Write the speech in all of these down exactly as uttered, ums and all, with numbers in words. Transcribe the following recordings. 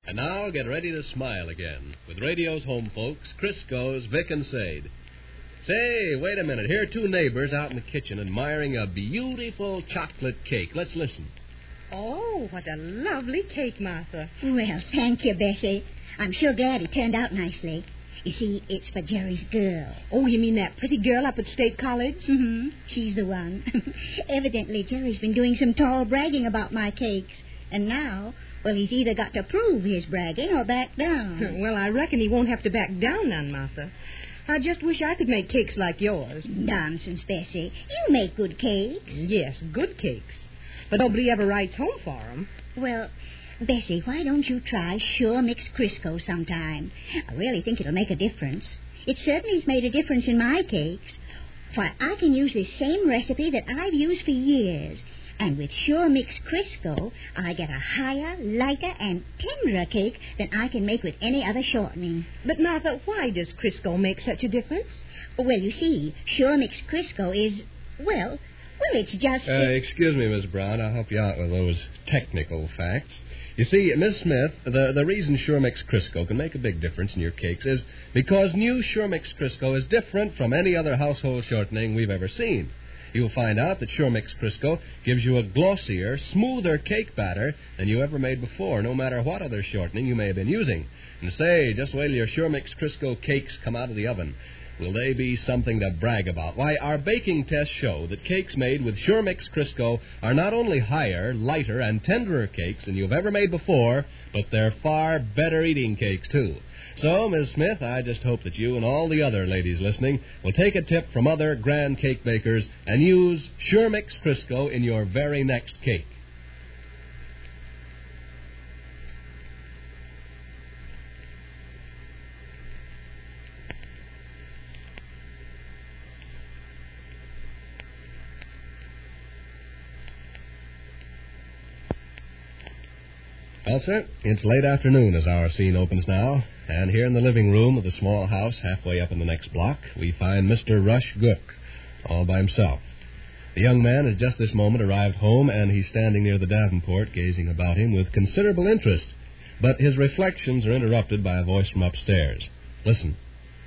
And now get ready to smile again with radio's home folks, Crisco's Vic and Sade. Say, wait a minute. Here are two neighbors out in the kitchen admiring a beautiful chocolate cake. Let's listen. Oh, what a lovely cake, Martha. Well, thank you, Bessie. I'm sure glad it turned out nicely. You see, it's for Jerry's girl. Oh, you mean that pretty girl up at State College? Mm-hmm. She's the one. Evidently, Jerry's been doing some tall bragging about my cakes. And now, well, he's either got to prove his bragging or back down. Well, I reckon he won't have to back down none, Martha. I just wish I could make cakes like yours. Nonsense, Bessie. You make good cakes. Yes, good cakes. But nobody ever writes home for 'em. Well, Bessie, why don't you try Sure Mix Crisco sometime? I really think it'll make a difference. It certainly's made a difference in my cakes. Why, I can use this same recipe that I've used for years. And with Sure Mix Crisco, I get a higher, lighter, and tenderer cake than I can make with any other shortening. But, Martha, why does Crisco make such a difference? Well, you see, Sure Mix Crisco is, well, well, it's just... Uh, excuse me, Miss Brown. I'll help you out with those technical facts. You see, Miss Smith, the, the reason Sure Mix Crisco can make a big difference in your cakes is because new Sure Mix Crisco is different from any other household shortening we've ever seen. You'll find out that Sure Mix Crisco gives you a glossier, smoother cake batter than you ever made before, no matter what other shortening you may have been using. And say, just wait till your Sure Mix Crisco cakes come out of the oven. Will they be something to brag about? Why, our baking tests show that cakes made with Sure Mix Crisco are not only higher, lighter, and tenderer cakes than you've ever made before, but they're far better eating cakes, too. So, Miss Smith, I just hope that you and all the other ladies listening will take a tip from other grand cake bakers and use Sure Mix Crisco in your very next cake. Well, sir, it's late afternoon as our scene opens now, and here in the living room of the small house halfway up in the next block, we find Mister Rush Gook, all by himself. The young man has just this moment arrived home, and he's standing near the Davenport, gazing about him with considerable interest. But his reflections are interrupted by a voice from upstairs. Listen.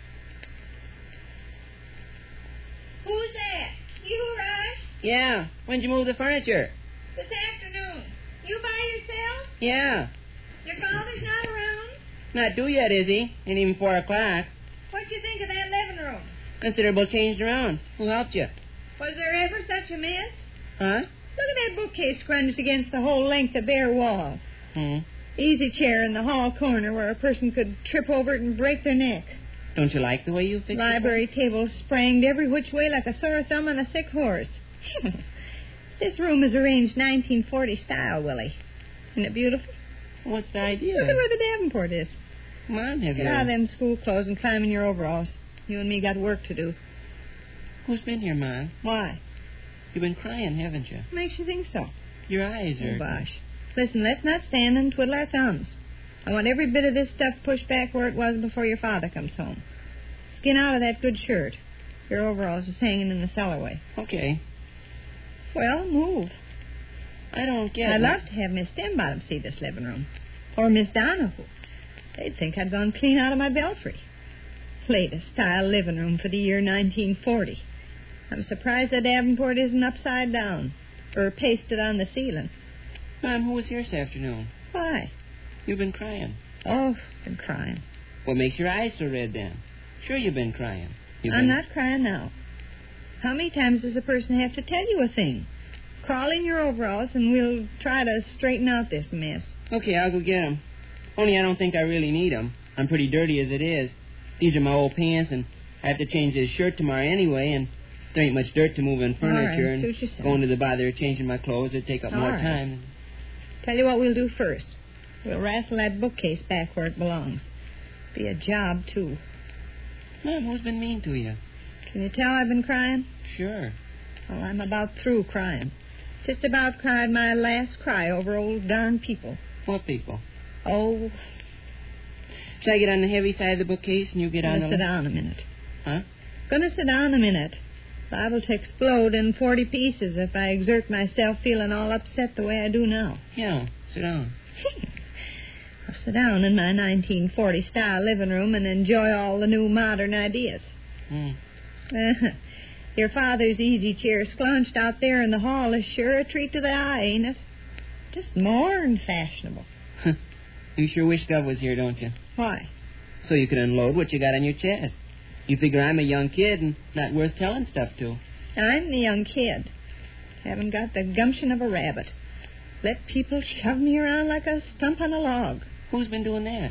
Who's that? You, Rush? Yeah. When'd you move the furniture? This afternoon. You by yourself? Yeah. Your father's not around? Not due yet, is he? Ain't even four o'clock. What'd you think of that living room? Considerable changed around. Who helped you? Was there ever such a mess? Huh? Look at that bookcase scrunched against the whole length of bare wall. Hmm. Easy chair in the hall corner where a person could trip over it and break their necks. Don't you like the way you fixed Library table spranged every which way like a sore thumb on a sick horse. This room is arranged nineteen forty style, Willie. Isn't it beautiful? it? What's the idea? Look at where the Davenport is. Come on, have Get you... out of them school clothes and climb in your overalls. You and me got work to do. Who's been here, Ma? Why? You've been crying, haven't you? Makes you think so. Your eyes are... Oh, bosh. Listen, let's not stand and twiddle our thumbs. I want every bit of this stuff pushed back where it was before your father comes home. Skin out of that good shirt. Your overalls is hanging in the cellarway. Okay. Well, move. I don't get I'd it. love to have Miss Stembottom see this living room. Or Miss Donahue. They'd think I'd gone clean out of my belfry. Latest style living room for the year nineteen forty. I'm surprised that Davenport isn't upside down. Or pasted on the ceiling. Mom, who was here this afternoon? Why? You've been crying. Oh, been crying. What makes your eyes so red, then? Sure you've been crying. You've I'm been... not crying now. How many times does a person have to tell you a thing? Crawl in your overalls and we'll try to straighten out this mess. Okay, I'll go get 'em. Only I don't think I really need 'em. I'm pretty dirty as it is. These are my old pants, and I have to change this shirt tomorrow anyway, and there ain't much dirt to move in furniture, All right, and suit yourself. going to the bother of changing my clothes would take up All more right. time. Tell you what we'll do first. We'll wrestle that bookcase back where it belongs. Be a job, too. Mom, who's been mean to you? Can you tell I've been crying? Sure. Well, I'm about through crying. Just about cried my last cry over old darn people. What people? Oh, Shall I get on the heavy side of the bookcase and you get on gonna the... sit down a minute. Huh? Gonna sit down a minute. Liable to explode in forty pieces if I exert myself feeling all upset the way I do now. Yeah, sit down. I'll sit down in my nineteen forty style living room and enjoy all the new modern ideas. Hmm. Uh, your father's easy chair sclounched out there in the hall is sure a treat to the eye, ain't it? Just more'n fashionable. You sure wish Gov was here, don't you? Why? So you could unload what you got on your chest. You figure I'm a young kid and not worth telling stuff to. I'm the young kid. Haven't got the gumption of a rabbit. Let people shove me around like a stump on a log. Who's been doing that?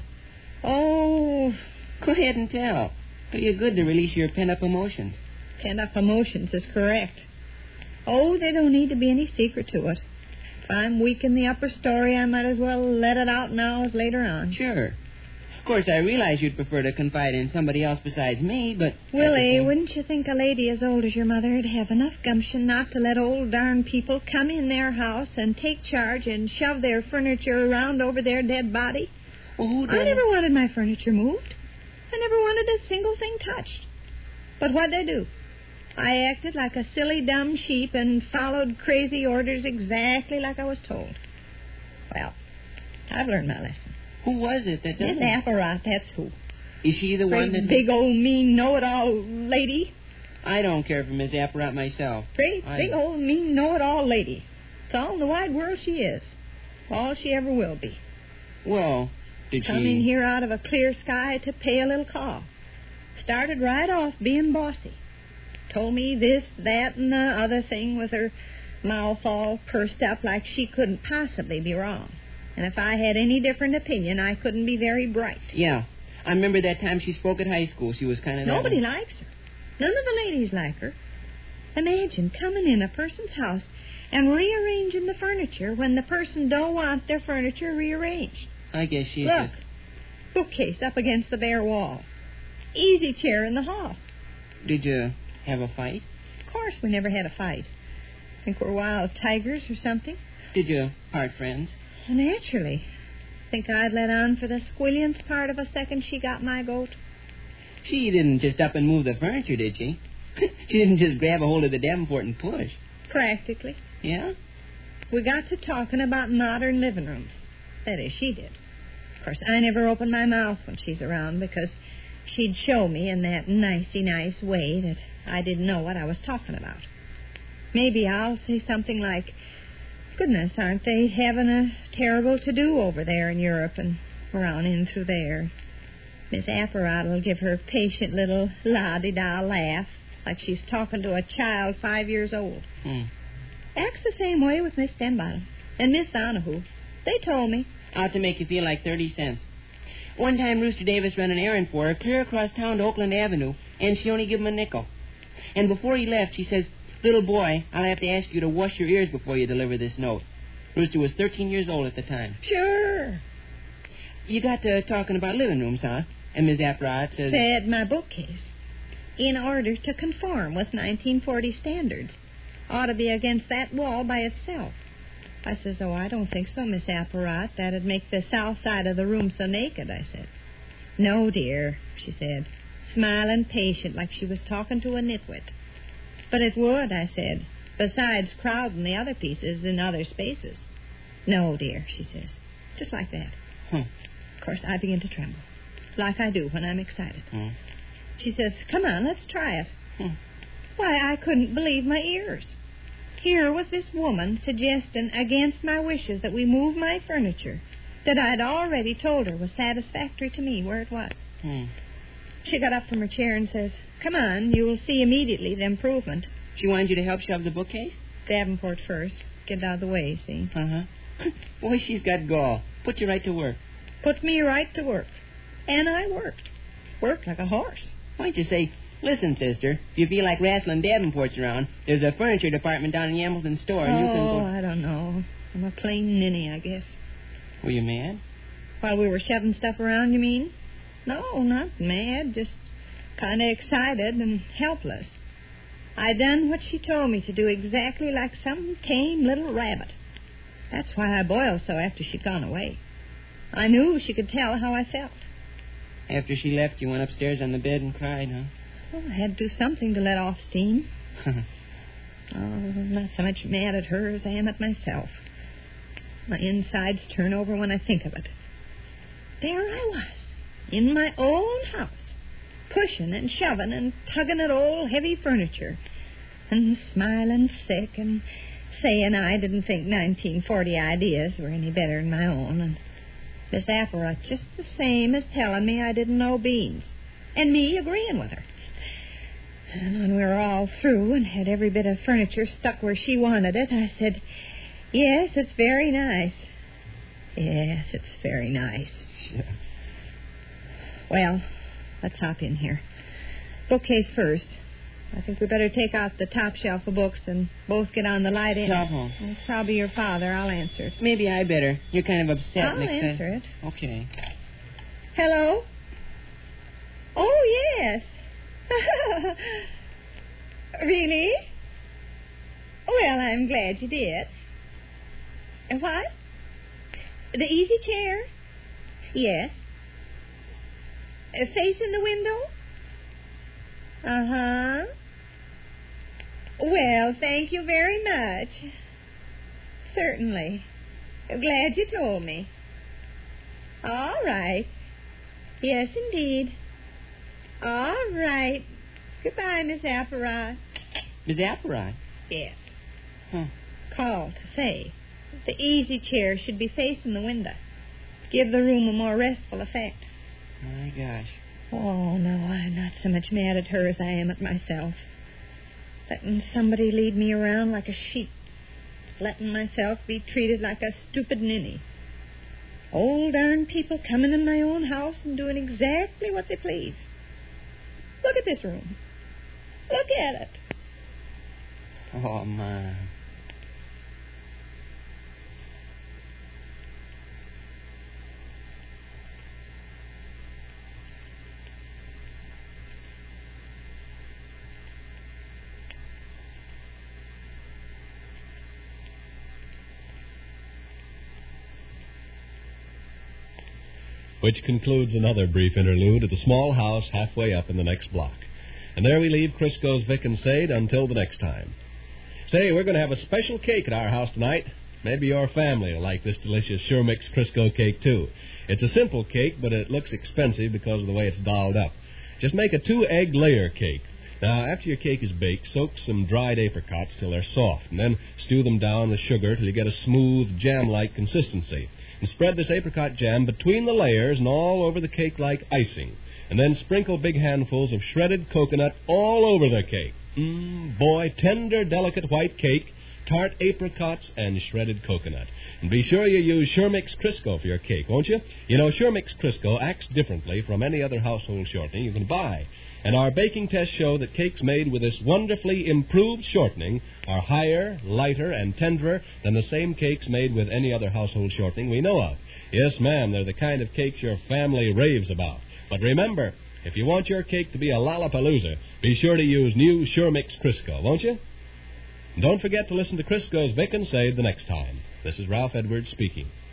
Oh, Go ahead and tell. Do you good to release your pent-up emotions. pent-up emotions is correct. Oh, there don't need to be any secret to it. If I'm weak in the upper story, I might as well let it out now as later on. Sure. Of course, I realize you'd prefer to confide in somebody else besides me, but... Willie, wouldn't you think a lady as old as your mother would have enough gumption not to let old darn people come in their house and take charge and shove their furniture around over their dead body? Well, who I never wanted my furniture moved. I never wanted a single thing touched. But what'd I do? I acted like a silly, dumb sheep and followed crazy orders exactly like I was told. Well, I've learned my lesson. Who was it that did Miss that? Apparat, that's who. Is she the one Great that... big old mean know-it-all lady. I don't care for Miss Apparat myself. Great I- big old mean know-it-all lady. It's all in the wide world she is. All she ever will be. Well, did she... Come in here out of a clear sky to pay a little call. Started right off being bossy. Told me this, that, and the other thing with her mouth all pursed up like she couldn't possibly be wrong. And if I had any different opinion, I couldn't be very bright. Yeah. I remember that time she spoke at high school. She was kind of... Nobody likes her. None of the ladies like her. Imagine coming in a person's house and rearranging the furniture when the person don't want their furniture rearranged. I guess she's Look, just... bookcase up against the bare wall. Easy chair in the hall. Did you have a fight? Of course, we never had a fight. Think we're wild tigers or something? Did you part friends? Naturally. Think I'd let on for the squillionth part of a second she got my goat? She didn't just up and move the furniture, did she? She didn't just grab a hold of the Davenport and push. Practically. Yeah? We got to talking about modern living rooms. That is, she did. Of course, I never open my mouth when she's around because she'd show me in that nicey-nice way that I didn't know what I was talking about. Maybe I'll say something like, goodness, aren't they having a terrible to-do over there in Europe and around in through there? Miss Apparat will give her patient little la-di-da laugh like she's talking to a child five years old. Hmm. Acts the same way with Miss Denbottom and Miss Donahue. They told me. Ought to make you feel like thirty cents. One time Rooster Davis ran an errand for her clear across town to Oakland Avenue, and she only gave him a nickel. And before he left, she says, little boy, I'll have to ask you to wash your ears before you deliver this note. Rooster was thirteen years old at the time. Sure. You got to talking about living rooms, huh? And Miss Apparat says... Said my bookcase. In order to conform with nineteen forty standards. Ought to be against that wall by itself. I says, oh, I don't think so, Miss Apparat. That'd make the south side of the room so naked, I said. No, dear, she said, smiling patient like she was talking to a nitwit. But it would, I said, besides crowding the other pieces in other spaces. No, dear, she says, just like that. Hmm. Of course, I begin to tremble, like I do when I'm excited. Hmm. She says, come on, let's try it. Hmm. Why, I couldn't believe my ears. Here was this woman suggesting against my wishes that we move my furniture that I'd already told her was satisfactory to me where it was. Hmm. She got up from her chair and says, come on, you'll see immediately the improvement. She wanted you to help shove the bookcase? Davenport first. Get out of the way, see? Uh-huh. Boy, she's got gall. Put you right to work. Put me right to work. And I worked. Worked like a horse. Why don't you say, listen, sister, if you feel like wrestling Davenports around, there's a furniture department down in Yambleton store, and oh, you can go... I don't know. I'm a plain ninny, I guess. Were you mad? While we were shoving stuff around, you mean? No, not mad, just kind of excited and helpless. I done what she told me to do exactly like some tame little rabbit. That's why I boiled so after she'd gone away. I knew she could tell how I felt. After she left, you went upstairs on the bed and cried, huh? Well, I had to do something to let off steam. Oh, I'm not so much mad at her as I am at myself. My insides turn over when I think of it. there I was, in my own house, pushing and shoving and tugging at old heavy furniture, and smiling sick and saying I didn't think nineteen forty ideas were any better than my own, and Miss Apparat just the same as telling me I didn't know beans, and me agreeing with her. And when we were all through and had every bit of furniture stuck where she wanted it, I said, yes, it's very nice. Yes, it's very nice. Yeah. Well, let's hop in here. Bookcase first. I think we better take out the top shelf of books and both get on the light end. Telephone. It's probably your father. I'll answer it. Maybe I better. You're kind of upset. I'll next answer time. it. Okay. Hello? Oh, yes. Really? Well, I'm glad you did. What? The easy chair? Yes. Uh, facing the window? Uh-huh. Well, thank you very much. Certainly. Glad you told me. All right. Yes, indeed. All right. Goodbye, Miss Apparat. Miss Apparat? Yes. Huh. Called to say that the easy chair should be facing the window to give the room a more restful effect. My gosh. Oh, no, I'm not so much mad at her as I am at myself. Letting somebody lead me around like a sheep. Letting myself be treated like a stupid ninny. Old darn people coming in my own house and doing exactly what they please. Look at this room. Look at it. Oh, my. Which concludes another brief interlude at the small house halfway up in the next block. And there we leave Crisco's Vic and Sade until the next time. Say, we're going to have a special cake at our house tonight. Maybe your family will like this delicious Sure Mix Crisco cake, too. It's a simple cake, but it looks expensive because of the way it's dolled up. Just make a two-egg layer cake. Now, after your cake is baked, soak some dried apricots till they're soft, and then stew them down with sugar till you get a smooth, jam-like consistency. And spread this apricot jam between the layers and all over the cake like icing. And then sprinkle big handfuls of shredded coconut all over the cake. Mmm, boy, tender, delicate white cake, tart apricots, and shredded coconut. And be sure you use Sure Mix Crisco for your cake, won't you? You know, Sure Mix Crisco acts differently from any other household shortening you can buy. And our baking tests show that cakes made with this wonderfully improved shortening are higher, lighter, and tenderer than the same cakes made with any other household shortening we know of. Yes, ma'am, they're the kind of cakes your family raves about. But remember, if you want your cake to be a lollapalooza, be sure to use new Sure Mix Crisco, won't you? And don't forget to listen to Crisco's Vic and Sade the next time. This is Ralph Edwards speaking.